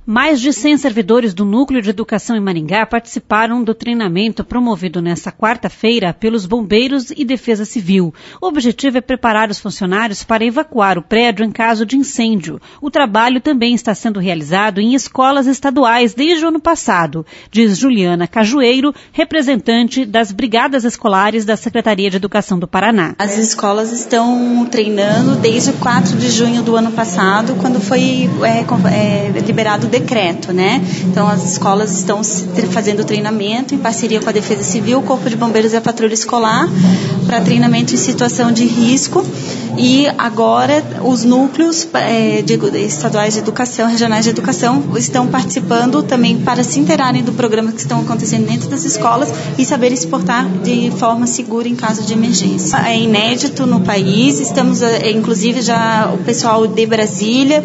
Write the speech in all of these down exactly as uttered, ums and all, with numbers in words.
Mais de cem servidores do Núcleo de Educação em Maringá participaram do treinamento promovido nesta quarta-feira pelos Bombeiros e Defesa Civil. O objetivo é preparar os funcionários para evacuar o prédio em caso de incêndio. O trabalho também está sendo realizado em escolas estaduais desde o ano passado, diz Juliana Cajueiro, representante das Brigadas Escolares da Secretaria de Educação do Paraná. As escolas estão treinando desde o quatro de junho do ano passado, quando foi é, é, liberado o decreto, né? Então as escolas estão fazendo treinamento em parceria com a Defesa Civil, o Corpo de Bombeiros e a Patrulha Escolar para treinamento em situação de risco. E agora os núcleos é, de, estaduais de educação, regionais de educação, estão participando também para se inteirarem do programa que estão acontecendo dentro das escolas e saberem se portar de forma segura em caso de emergência. É inédito no país, estamos, é, inclusive, já o pessoal de Brasília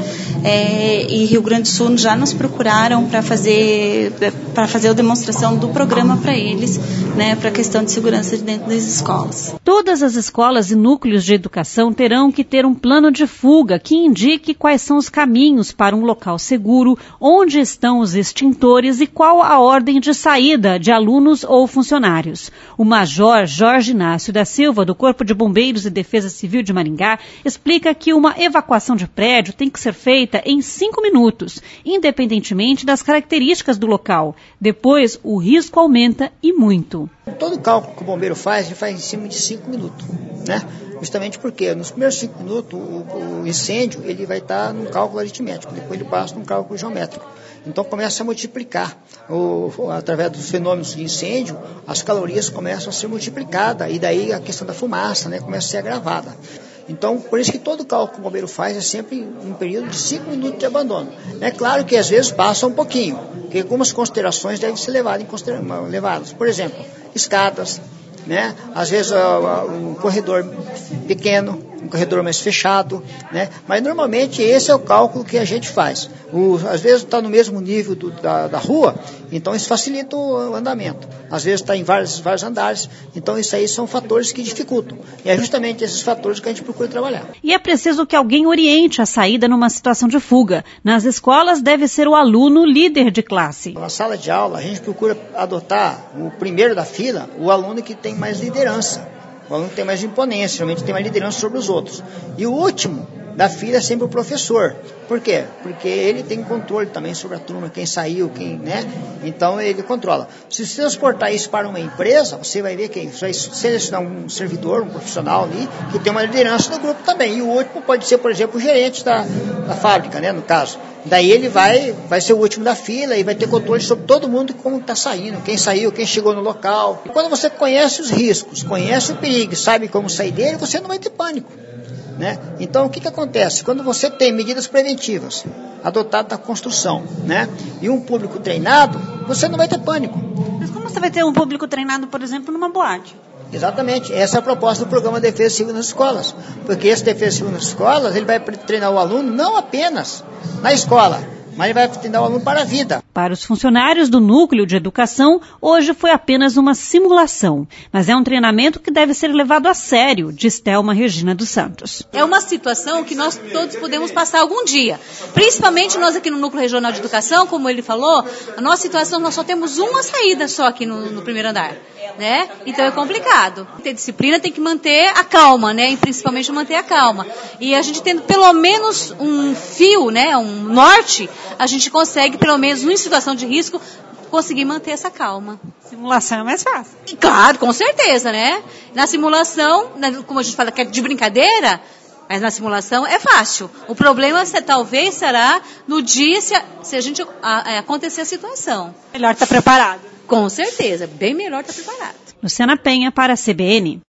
é, e Rio Grande do Sul já nos procuraram para fazer, para fazer a demonstração do programa para eles, né, para a questão de segurança de dentro das escolas. Todas as escolas e núcleos de educação terão que ter um plano de fuga que indique quais são os caminhos para um local seguro, onde estão os extintores e qual a ordem de saída de alunos ou funcionários. O Major Jorge Inácio da Silva, do Corpo de Bombeiros e Defesa Civil de Maringá, explica que uma evacuação de prédio tem que ser feita em cinco minutos, independentemente das características do local. Depois, o risco aumenta e muito. Todo cálculo que o bombeiro faz, ele faz em cima de cinco minutos, né? Justamente porque nos primeiros cinco minutos o, o incêndio ele vai estar num cálculo aritmético, depois ele passa num cálculo geométrico. Então começa a multiplicar. O, através dos fenômenos de incêndio, as calorias começam a ser multiplicadas e daí a questão da fumaça, né, começa a ser agravada. Então, por isso que todo cálculo que o bombeiro faz é sempre um período de cinco minutos de abandono. É claro que às vezes passa um pouquinho, porque algumas considerações devem ser levadas em considera- levadas. Por exemplo, escadas, né? Às vezes uh, uh, um corredor pequeno, um corredor mais fechado, né? Mas normalmente esse é o cálculo que a gente faz. O, às vezes está no mesmo nível do, da, da rua, então isso facilita o andamento. Às vezes está em vários, vários andares, então isso aí são fatores que dificultam. E é justamente esses fatores que a gente procura trabalhar. E é preciso que alguém oriente a saída numa situação de fuga. Nas escolas deve ser o aluno líder de classe. Na sala de aula a gente procura adotar o primeiro da fila, o aluno que tem mais liderança. O aluno tem mais imponência, realmente tem mais liderança sobre os outros. E o último da fila é sempre o professor. Por quê? Porque ele tem controle também sobre a turma, quem saiu, quem, né? Então ele controla. Se você transportar isso para uma empresa, você vai ver quem? Você vai selecionar um servidor, um profissional ali, que tem uma liderança no grupo também. E o último pode ser, por exemplo, o gerente da, da fábrica, né? No caso. Daí ele vai, vai ser o último da fila e vai ter controle sobre todo mundo como está saindo, quem saiu, quem chegou no local. E quando você conhece os riscos, conhece o perigo, sabe como sair dele, você não vai ter pânico, né? Então o que, que acontece? Quando você tem medidas preventivas adotadas na construção, né? E um público treinado, você não vai ter pânico. Mas como você vai ter um público treinado, por exemplo, numa boate? Exatamente, essa é a proposta do programa Defesa Civil nas escolas, porque esse Defesa Civil nas escolas, ele vai treinar o aluno não apenas na escola, mas ele vai treinar o aluno para a vida. Para os funcionários do Núcleo de Educação, hoje foi apenas uma simulação, mas é um treinamento que deve ser levado a sério, diz Thelma Regina dos Santos. É uma situação que nós todos podemos passar algum dia, principalmente nós aqui no Núcleo Regional de Educação, como ele falou, a nossa situação, nós só temos uma saída só aqui no, no primeiro andar, né? Então é complicado. Ter disciplina tem que manter a calma, né? E principalmente manter a calma. E a gente tendo pelo menos um fio, né? Um norte, a gente consegue pelo menos em situação de risco conseguir manter essa calma. Simulação é mais fácil. E, claro, com certeza, né? Na simulação, como a gente fala que é de brincadeira, mas na simulação é fácil. O problema é, talvez será no dia se a, se a gente a, a acontecer a situação. Melhor estar preparado. Com certeza, bem melhor estar preparado. Luciana Penha para a C B N.